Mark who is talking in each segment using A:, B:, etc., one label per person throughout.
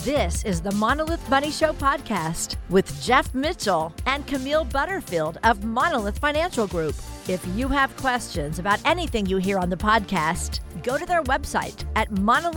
A: This is the Monolith Money Show podcast with Jeff Mitchell and Camille Butterfield of Monolith Financial Group. If you have questions about anything you hear on the podcast, go to their website at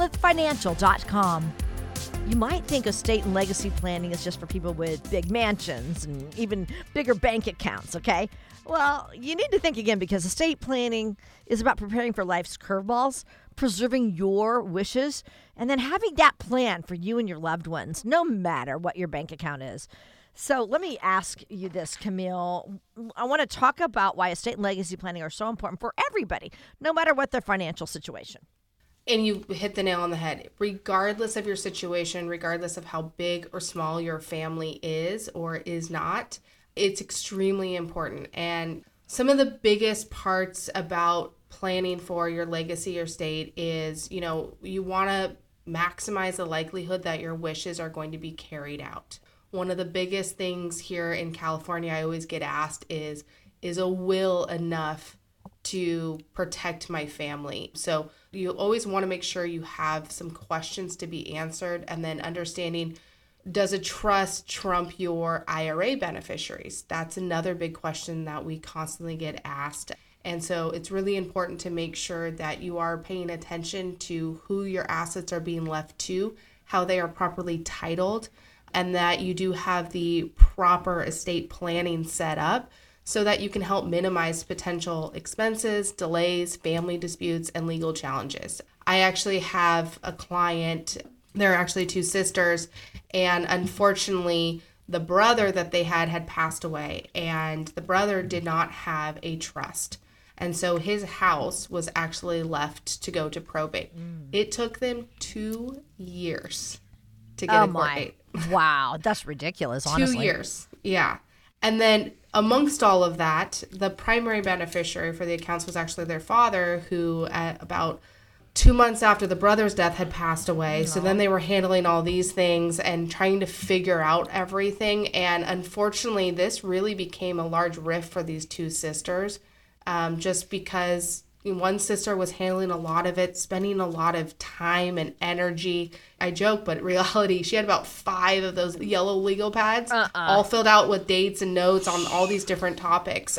A: monolithfinancial.com. You might think estate and legacy planning is just for people with big mansions and even bigger bank accounts, okay? Well, you need to think again, because estate planning is about preparing for life's curveballs, preserving your wishes, and then having that plan for you and your loved ones, no matter what your bank account is. So let me ask you this, Camille. I want to talk about why estate and legacy planning are so important for everybody, no matter what their financial situation.
B: And you hit the nail on the head. Regardless of your situation, regardless of how big or small your family is or is not, it's extremely important. And some of the biggest parts about planning for your legacy or estate is, you want to maximize the likelihood that your wishes are going to be carried out. One of the biggest things here in California I always get asked is a will enough to protect my family? So you always want to make sure you have some questions to be answered, and then understanding, does a trust trump your IRA beneficiaries? That's another big question that we constantly get asked. And so it's really important to make sure that you are paying attention to who your assets are being left to, how they are properly titled, and that you do have the proper estate planning set up so that you can help minimize potential expenses, delays, family disputes, and legal challenges. I actually have a client, they're actually two sisters, and unfortunately, the brother that they had passed away, and the brother did not have a trust. And so his house was actually left to go to probate. It took them 2 years to get a court date.
A: Wow, that's ridiculous, honestly.
B: 2 years, yeah. And then amongst all of that, the primary beneficiary for the accounts was actually their father, who at about 2 months after the brother's death had passed away. So then they were handling all these things and trying to figure out everything. And unfortunately, this really became a large rift for these two sisters, just because one sister was handling a lot of it, spending a lot of time and energy. I joke, but in reality, she had about 5 of those yellow legal pads, all filled out with dates and notes on all these different topics.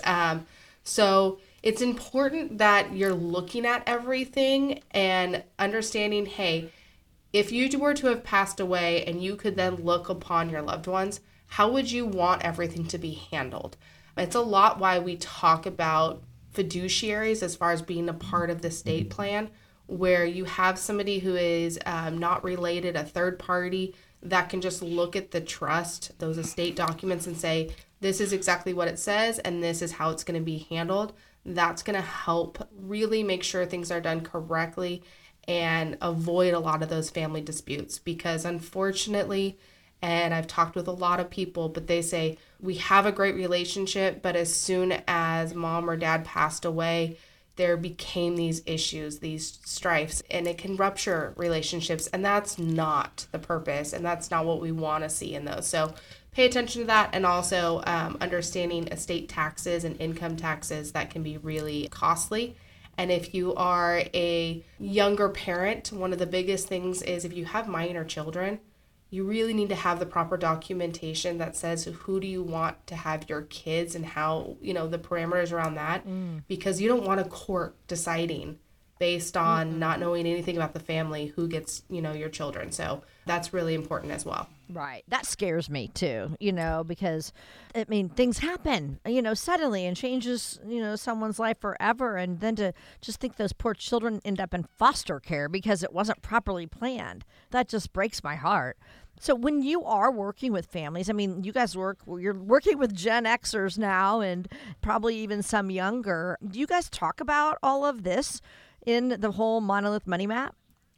B: So it's important that you're looking at everything and understanding, hey, if you were to have passed away and you could then look upon your loved ones, how would you want everything to be handled? It's a lot why we talk about fiduciaries as far as being a part of the estate plan, where you have somebody who is not related, a third party, that can just look at the trust, those estate documents, and say, this is exactly what it says, and this is how it's going to be handled. That's going to help really make sure things are done correctly and avoid a lot of those family disputes. Because unfortunately, and I've talked with a lot of people, but they say, we have a great relationship, but as soon as mom or dad passed away, there became these issues, these strifes, and it can rupture relationships. And that's not the purpose, and that's not what we want to see in those. So pay attention to that, and also understanding estate taxes and income taxes that can be really costly. And if you are a younger parent, one of the biggest things is if you have minor children, you really need to have the proper documentation that says who do you want to have your kids and how, the parameters around that, because you don't want a court deciding based on not knowing anything about the family who gets, your children. So that's really important as well.
A: Right. That scares me too, because things happen, suddenly and changes, someone's life forever. And then to just think those poor children end up in foster care because it wasn't properly planned. That just breaks my heart. So when you are working with families, you guys you're working with Gen Xers now and probably even some younger. Do you guys talk about all of this in the whole Monolith Money Map?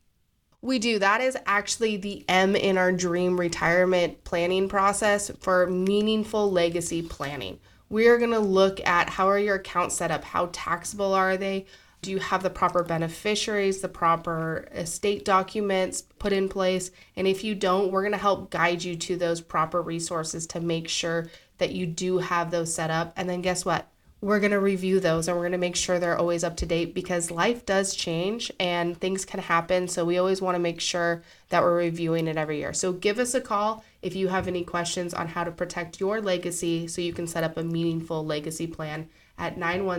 B: We do. That is actually the M in our dream retirement planning process for meaningful legacy planning. We are going to look at how are your accounts set up? How taxable are they? Do you have the proper beneficiaries, the proper estate documents put in place? And if you don't, we're going to help guide you to those proper resources to make sure that you do have those set up. And then guess what? we're going to review those and we're going to make sure they're always up to date because life does change and things can happen. So we always want to make sure that we're reviewing it every year. So give us a call if you have any questions on how to protect your legacy so you can set up a meaningful legacy plan at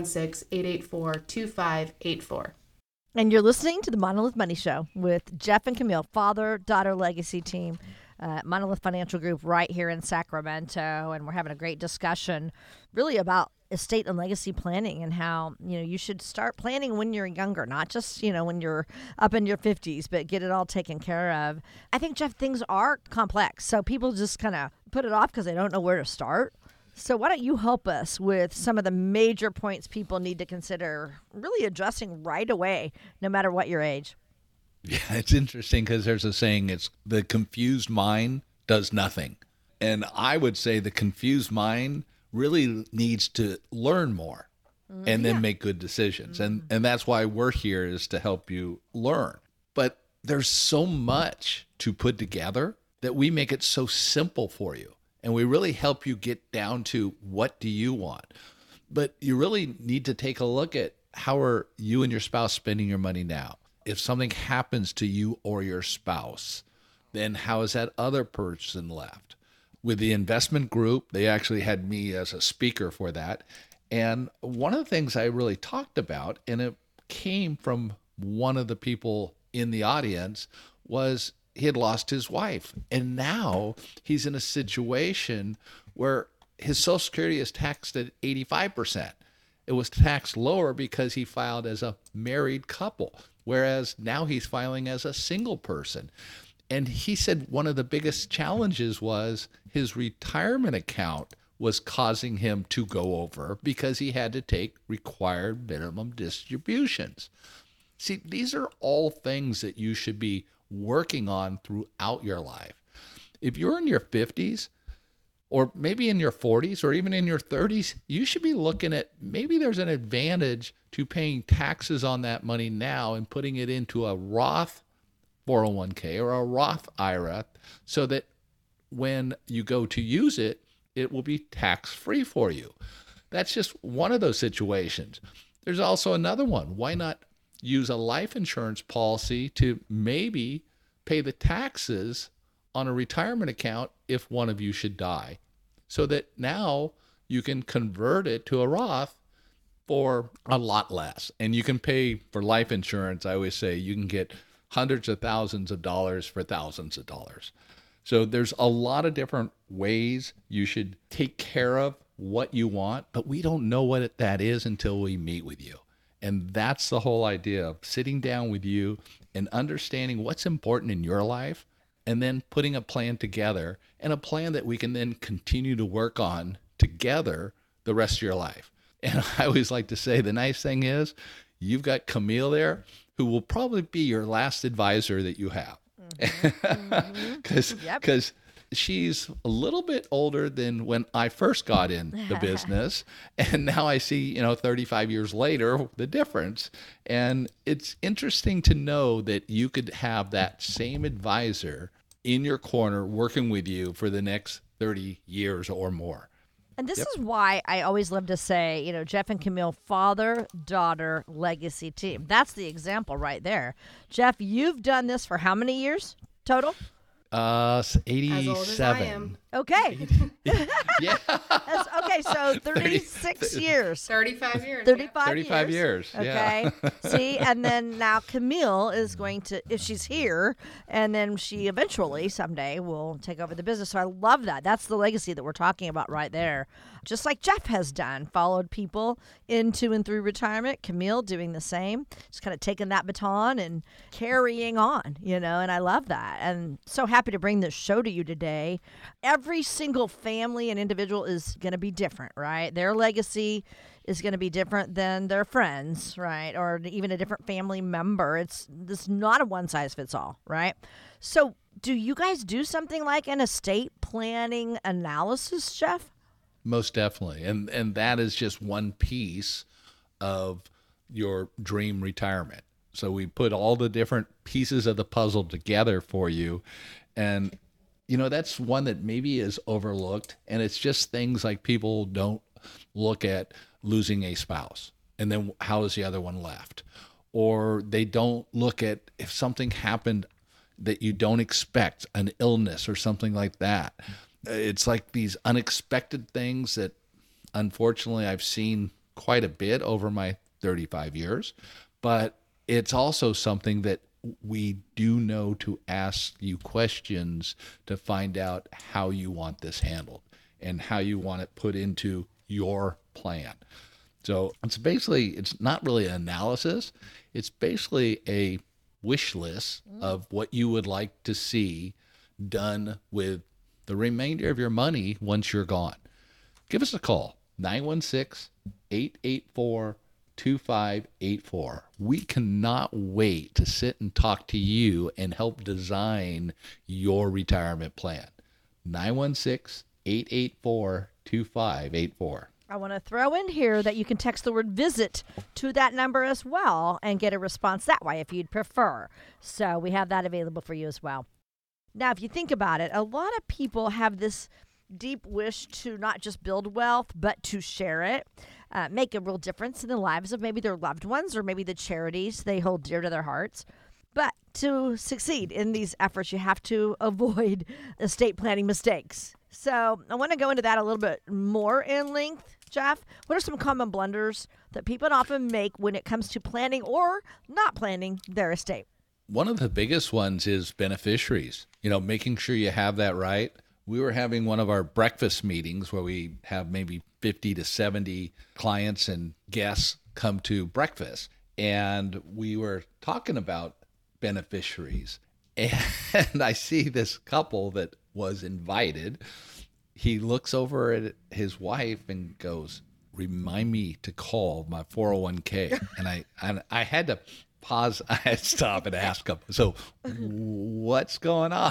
B: 916-884-2584.
A: And you're listening to the Monolith Money Show with Jeff and Camille, father-daughter legacy team. Monolith Financial Group right here in Sacramento, and we're having a great discussion really about estate and legacy planning and how, you should start planning when you're younger, not just, when you're up in your 50s, but get it all taken care of. I think, Jeff, things are complex, so people just kind of put it off because they don't know where to start. So why don't you help us with some of the major points people need to consider really addressing right away, no matter what your age?
C: Yeah, it's interesting because there's a saying, it's the confused mind does nothing. And I would say the confused mind really needs to learn more and then make good decisions. And that's why we're here, is to help you learn. But there's so much to put together that we make it so simple for you. And we really help you get down to what do you want. But you really need to take a look at how are you and your spouse spending your money now. If something happens to you or your spouse, then how is that other person left? With the investment group, they actually had me as a speaker for that. And one of the things I really talked about, and it came from one of the people in the audience, was he had lost his wife. And now he's in a situation where his Social Security is taxed at 85%. It was taxed lower because he filed as a married couple, whereas now he's filing as a single person. And he said one of the biggest challenges was his retirement account was causing him to go over because he had to take required minimum distributions. See, these are all things that you should be working on throughout your life. If you're in your 50s, or maybe in your 40s, or even in your 30s, you should be looking at maybe there's an advantage to paying taxes on that money now and putting it into a Roth 401k or a Roth IRA so that when you go to use it, it will be tax-free for you. That's just one of those situations. There's also another one. Why not use a life insurance policy to maybe pay the taxes on a retirement account if one of you should die, so that now you can convert it to a Roth for a lot less. And you can pay for life insurance. I always say you can get hundreds of thousands of dollars for thousands of dollars. So there's a lot of different ways you should take care of what you want, but we don't know what that is until we meet with you. And that's the whole idea of sitting down with you and understanding what's important in your life, and then putting a plan together, and a plan that we can then continue to work on together the rest of your life. And I always like to say the nice thing is you've got Camille there, who will probably be your last advisor that you have. Because she's a little bit older than when I first got in the business. And now I see, 35 years later, the difference. And it's interesting to know that you could have that same advisor in your corner working with you for the next 30 years or more.
A: And this is why I always love to say, Jeff and Camille, father-daughter legacy team. That's the example right there. Jeff, you've done this for how many years total?
C: 87.
B: As old as I am.
A: Okay.
C: Yeah.
A: Okay, so 36 years.
B: 35 years.
C: 35 years.
A: Okay.
C: Yeah.
A: See, and then now Camille is going to, if she's here, and then she eventually someday will take over the business. So I love that. That's the legacy that we're talking about right there. Just like Jeff has done, followed people into and through retirement. Camille doing the same, just kind of taking that baton and carrying on, and I love that. And so happy to bring this show to you today. Every single family and individual is going to be different, right? Their legacy is going to be different than their friends, right? Or even a different family member. It's not a one size fits all, right? So do you guys do something like an estate planning analysis, Jeff?
C: Most definitely. And that is just one piece of your dream retirement. So we put all the different pieces of the puzzle together for you. And, that's one that maybe is overlooked. And it's just things like people don't look at losing a spouse, and then how is the other one left? Or they don't look at if something happened that you don't expect, an illness or something like that. It's like these unexpected things that unfortunately I've seen quite a bit over my 35 years, but it's also something that we do know to ask you questions to find out how you want this handled and how you want it put into your plan. So it's not really an analysis. It's basically a wish list of what you would like to see done with the remainder of your money once you're gone. Give us a call, 916-884-2584. We cannot wait to sit and talk to you and help design your retirement plan. 916-884-2584.
A: I want to throw in here that you can text the word visit to that number as well and get a response that way if you'd prefer. So we have that available for you as well. Now, if you think about it, a lot of people have this deep wish to not just build wealth, but to share it, make a real difference in the lives of maybe their loved ones or maybe the charities they hold dear to their hearts. But to succeed in these efforts, you have to avoid estate planning mistakes. So I want to go into that a little bit more in length. Jeff, what are some common blunders that people often make when it comes to planning or not planning their estate?
C: One of the biggest ones is beneficiaries, making sure you have that right. We were having one of our breakfast meetings where we have maybe 50 to 70 clients and guests come to breakfast. And we were talking about beneficiaries. And I see this couple that was invited. He looks over at his wife and goes, "Remind me to call my 401k." And I had to pause. I had to stop and ask him, "So what's going on?"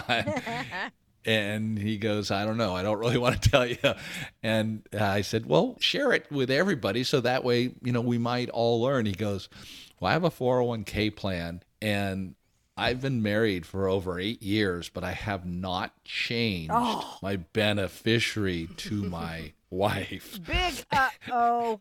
C: And he goes, "I don't know. I don't really want to tell you." And I said, "Well, share it with everybody so that way, we might all learn." He goes, "Well, I have a 401k plan and I've been married for over 8 years, but I have not changed my beneficiary to my wife."
A: Big uh-oh.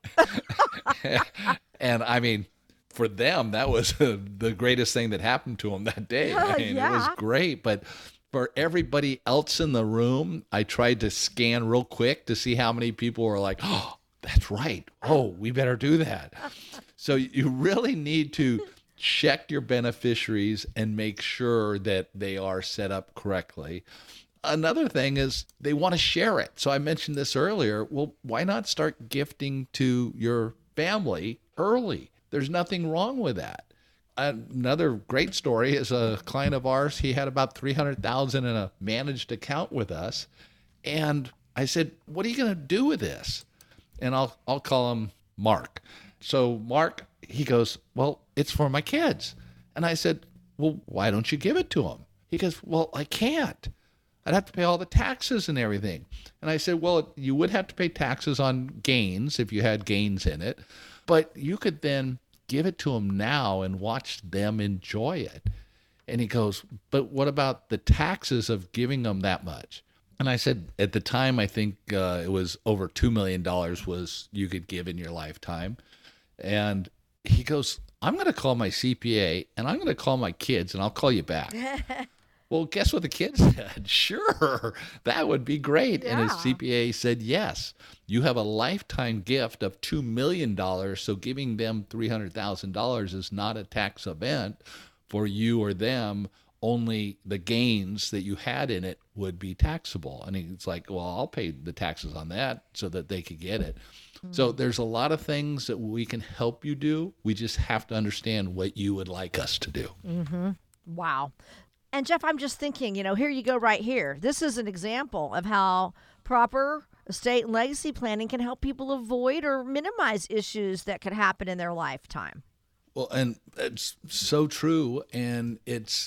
C: And I mean, for them, that was the greatest thing that happened to them that day. It was great. But for everybody else in the room, I tried to scan real quick to see how many people were like, "Oh, that's right. Oh, we better do that." So you really need to check your beneficiaries and make sure that they are set up correctly. Another thing is they want to share it. So I mentioned this earlier. Well, why not start gifting to your family early? There's nothing wrong with that. Another great story is a client of ours. He had about $300,000 in a managed account with us. And I said, "What are you going to do with this?" And I'll call him Mark. So Mark, he goes, "Well, it's for my kids." And I said, "Well, why don't you give it to them?" He goes, "Well, I can't. I'd have to pay all the taxes and everything." And I said, "Well, you would have to pay taxes on gains if you had gains in it, but you could then give it to them now and watch them enjoy it." And he goes, "But what about the taxes of giving them that much?" And I said, at the time, I think it was over $2 million was you could give in your lifetime. And he goes, "I'm going to call my CPA and I'm going to call my kids and I'll call you back." Well, guess what the kids said? "Sure, that would be great." Yeah. And his CPA said, "Yes, you have a lifetime gift of $2 million. So giving them $300,000 is not a tax event for you or them. Only the gains that you had in it would be taxable." And he's like, "Well, I'll pay the taxes on that so that they could get it." So there's a lot of things that we can help you do. We just have to understand what you would like us to do.
A: Mm-hmm. Wow. And Jeff, I'm just thinking, here you go right here. This is an example of how proper estate and legacy planning can help people avoid or minimize issues that could happen in their lifetime.
C: Well, and it's so true. And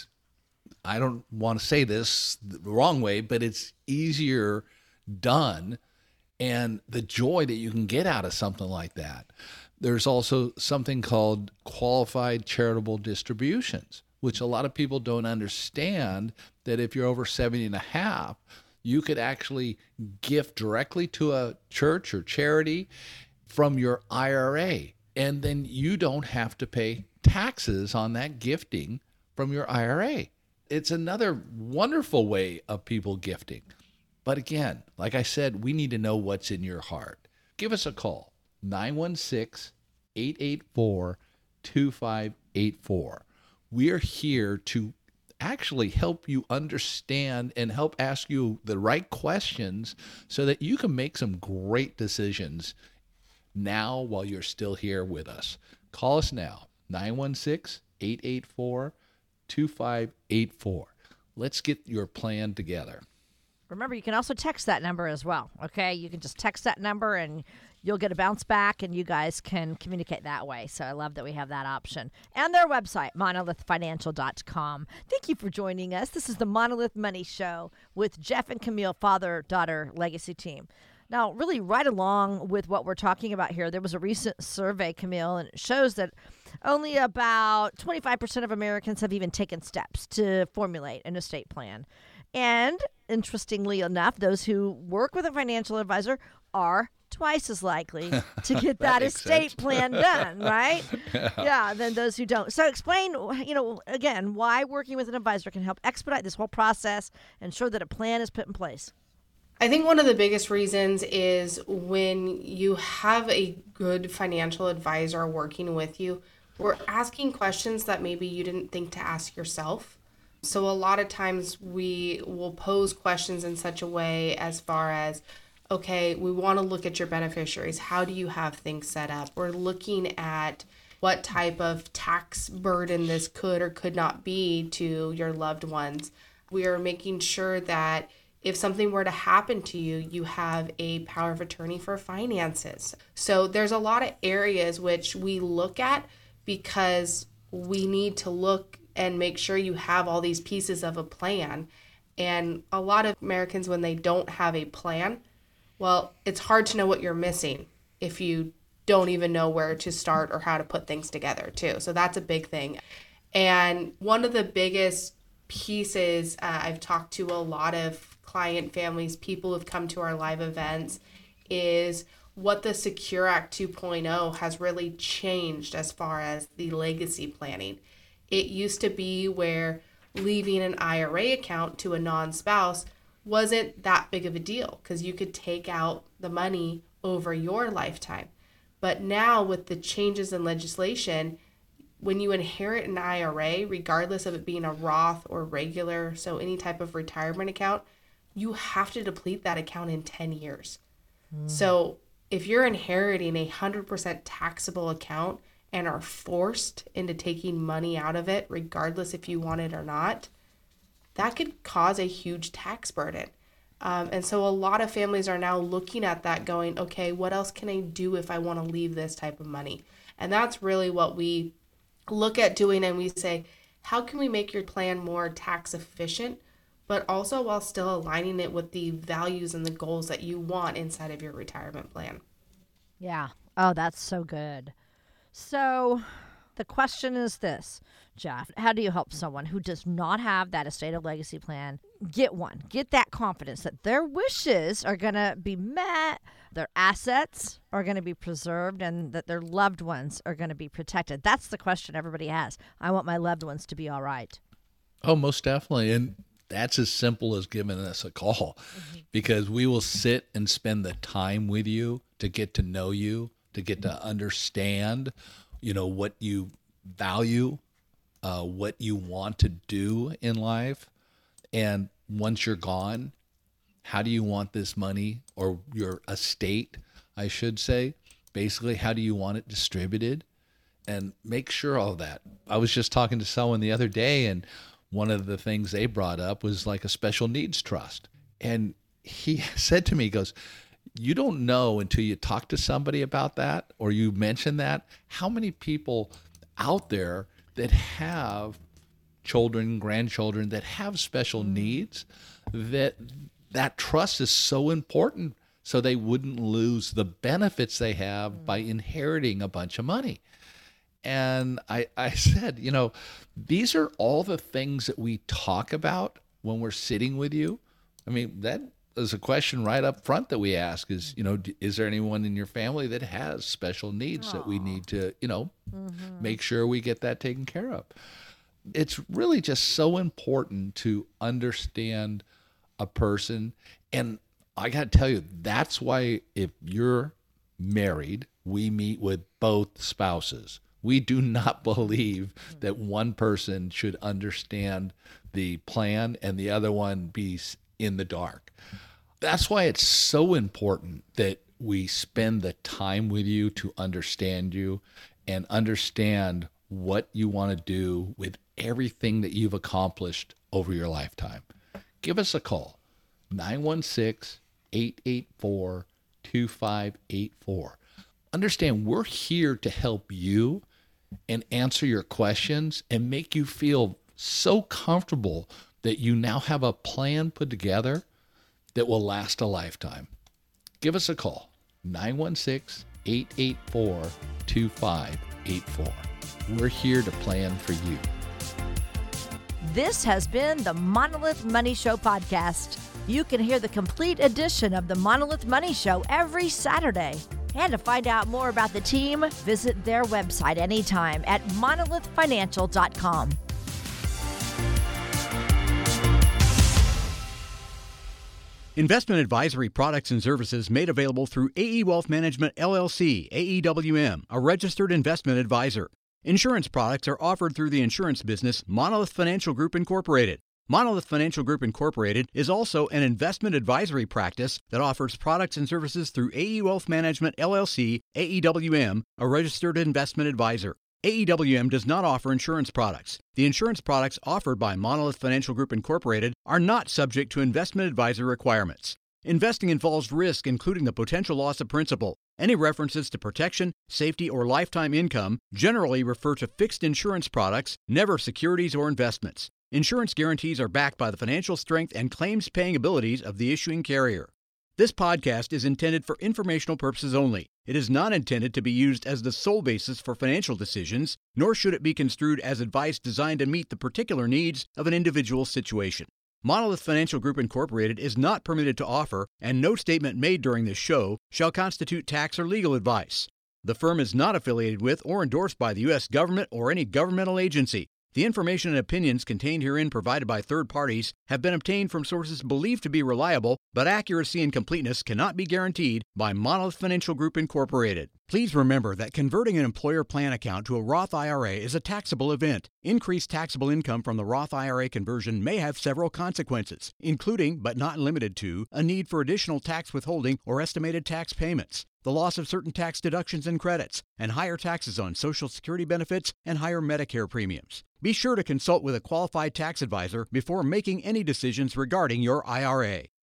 C: I don't want to say this the wrong way, but it's easier done. And the joy that you can get out of something like that. There's also something called qualified charitable distributions, which a lot of people don't understand, that if you're over 70 and a half, you could actually gift directly to a church or charity, from your IRA. And then you don't have to pay taxes on that gifting from your IRA. It's another wonderful way of people gifting. But again, like I said, we need to know what's in your heart. Give us a call, 916-884-2584. We are here to actually help you understand and help ask you the right questions so that you can make some great decisions now while you're still here with us. Call us now, 916-884-2584. Let's get your plan together.
A: Remember, you can also text that number as well, okay? You can just text that number and you'll get a bounce back and you guys can communicate that way. So I love that we have that option. And their website, monolithfinancial.com. Thank you for joining us. This is the Monolith Money Show with Jeff and Camille, father-daughter legacy team. Now, really right along with what we're talking about here, there was a recent survey, Camille, and it shows that only about 25% of Americans have even taken steps to formulate an estate plan. And interestingly enough, those who work with a financial advisor are twice as likely to get that estate plan done, right? Yeah, than those who don't. So explain, again, why working with an advisor can help expedite this whole process and ensure that a plan is put in place.
B: I think one of the biggest reasons is when you have a good financial advisor working with you, we're asking questions that maybe you didn't think to ask yourself. So a lot of times we will pose questions in such a way as far as, okay, we want to look at your beneficiaries. How do you have things set up? We're looking at what type of tax burden this could or could not be to your loved ones. We are making sure that if something were to happen to you, you have a power of attorney for finances. So there's a lot of areas which we look at because we need to look and make sure you have all these pieces of a plan. And a lot of Americans, when they don't have a plan, well, it's hard to know what you're missing if you don't even know where to start or how to put things together too. So that's a big thing. And one of the biggest pieces, I've talked to a lot of client families, people who've come to our live events, is what the Secure Act 2.0 has really changed as far as the legacy planning. It used to be where leaving an IRA account to a non-spouse wasn't that big of a deal because you could take out the money over your lifetime. But now with the changes in legislation, when you inherit an IRA, regardless of it being a Roth or regular, so any type of retirement account, you have to deplete that account in 10 years. So if you're inheriting a 100% taxable account and are forced into taking money out of it, regardless if you want it or not, that could cause a huge tax burden. And so a lot of families are now looking at that going, okay, what else can I do if I want to leave this type of money? And that's really what we look at doing. And we say, how can we make your plan more tax efficient, but also while still aligning it with the values and the goals that you want inside of your retirement plan?
A: Yeah. Oh, that's so good. So the question is this, Jeff, how do you help someone who does not have that estate or legacy plan get one? Get that confidence that their wishes are going to be met, their assets are going to be preserved, and that their loved ones are going to be protected. That's the question everybody has. I want my loved ones to be all right.
C: Oh, most definitely. And that's as simple as giving us a call because we will sit and spend the time with you to get to know you, to get to understand, what you value, what you want to do in life. And once you're gone, how do you want this money or your estate, I should say, basically, how do you want it distributed? And make sure all that. I was just talking to someone the other day, and one of the things they brought up was like a special needs trust. And he said to me, he goes, you don't know until you talk to somebody about that or you mention that, how many people out there that have children, grandchildren that have special needs, that trust is so important so they wouldn't lose the benefits they have by inheriting a bunch of money. And I said, these are all the things that we talk about when we're sitting with you. I mean, that is a question right up front that we ask is, is there anyone in your family that has special needs that we need to, make sure we get that taken care of? It's really just so important to understand a person. And I got to tell you, that's why if you're married, we meet with both spouses. We do not believe that one person should understand the plan and the other one be in the dark. That's why it's so important that we spend the time with you to understand you and understand what you want to do with everything that you've accomplished over your lifetime. Give us a call, 916-884-2584. Understand, we're here to help you and answer your questions and make you feel so comfortable that you now have a plan put together that will last a lifetime. Give us a call, 916-884-2584. We're here to plan for you.
A: This has been the Monolith Money Show podcast. You can hear the complete edition of the Monolith Money Show every Saturday. And to find out more about the team, visit their website anytime at monolithfinancial.com.
D: Investment advisory products and services made available through AE Wealth Management, LLC, AEWM, a registered investment advisor. Insurance products are offered through the insurance business Monolith Financial Group, Incorporated. Monolith Financial Group, Incorporated is also an investment advisory practice that offers products and services through AE Wealth Management, LLC, AEWM, a registered investment advisor. AEWM does not offer insurance products. The insurance products offered by Monolith Financial Group, Incorporated are not subject to investment advisor requirements. Investing involves risk, including the potential loss of principal. Any references to protection, safety, or lifetime income generally refer to fixed insurance products, never securities or investments. Insurance guarantees are backed by the financial strength and claims-paying abilities of the issuing carrier. This podcast is intended for informational purposes only. It is not intended to be used as the sole basis for financial decisions, nor should it be construed as advice designed to meet the particular needs of an individual situation. Monolith Financial Group, Incorporated is not permitted to offer, and no statement made during this show shall constitute tax or legal advice. The firm is not affiliated with or endorsed by the U.S. government or any governmental agency. The information and opinions contained herein provided by third parties have been obtained from sources believed to be reliable, but accuracy and completeness cannot be guaranteed by Monolith Financial Group, Incorporated. Please remember that converting an employer plan account to a Roth IRA is a taxable event. Increased taxable income from the Roth IRA conversion may have several consequences, including, but not limited to, a need for additional tax withholding or estimated tax payments, the loss of certain tax deductions and credits, and higher taxes on Social Security benefits and higher Medicare premiums. Be sure to consult with a qualified tax advisor before making any decisions regarding your IRA.